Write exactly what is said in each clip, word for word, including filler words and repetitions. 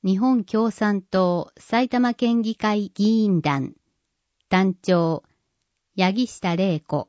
日本共産党埼玉県議会議員団団長八木下玲子。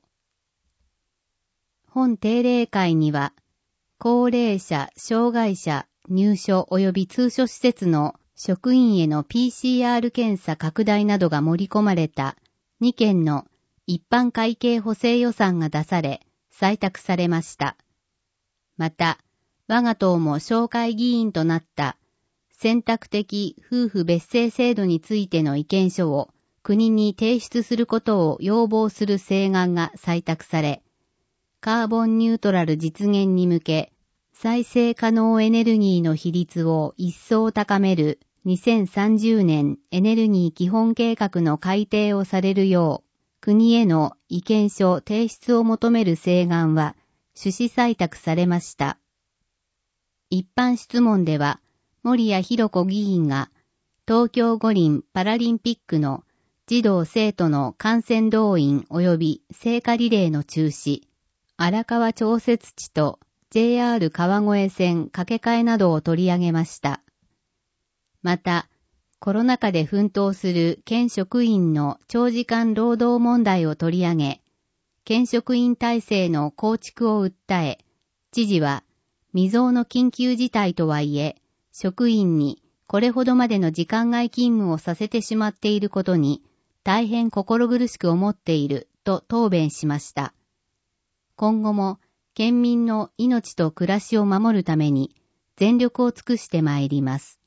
本定例会には高齢者、障害者、入所及び通所施設の職員への ピーシーアール 検査拡大などが盛り込まれたにけんの一般会計補正予算が出され採択されました。また、我が党も紹介議員となった選択的夫婦別姓制度についての意見書を国に提出することを要望する請願が採択され、カーボンニュートラル実現に向け、再生可能エネルギーの比率を一層高めるにせんさんじゅうねんエネルギー基本計画の改定をされるよう、国への意見書提出を求める請願は趣旨採択されました。一般質問では、森谷博子議員が東京五輪パラリンピックの児童生徒の観戦動員及び聖火リレーの中止、荒川調節池と ジェイアール 川越線掛け替えなどを取り上げました。また、コロナ禍で奮闘する県職員の長時間労働問題を取り上げ、県職員体制の構築を訴え、知事は未曾有の緊急事態とはいえ、職員にこれほどまでの時間外勤務をさせてしまっていることに大変心苦しく思っていると答弁しました。今後も県民の命と暮らしを守るために全力を尽くしてまいります。